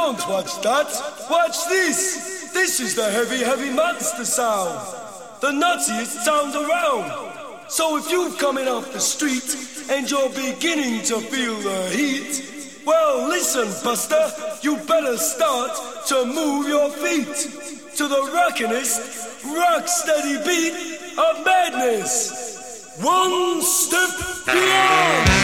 Don't watch that. Watch this. This is the heavy, heavy monster sound. The nuttiest sound around. So if you're coming off the street and you're beginning to feel the heat, well, listen, Buster, you better start to move your feet to the rockinest, rock-steady beat of madness. One step beyond.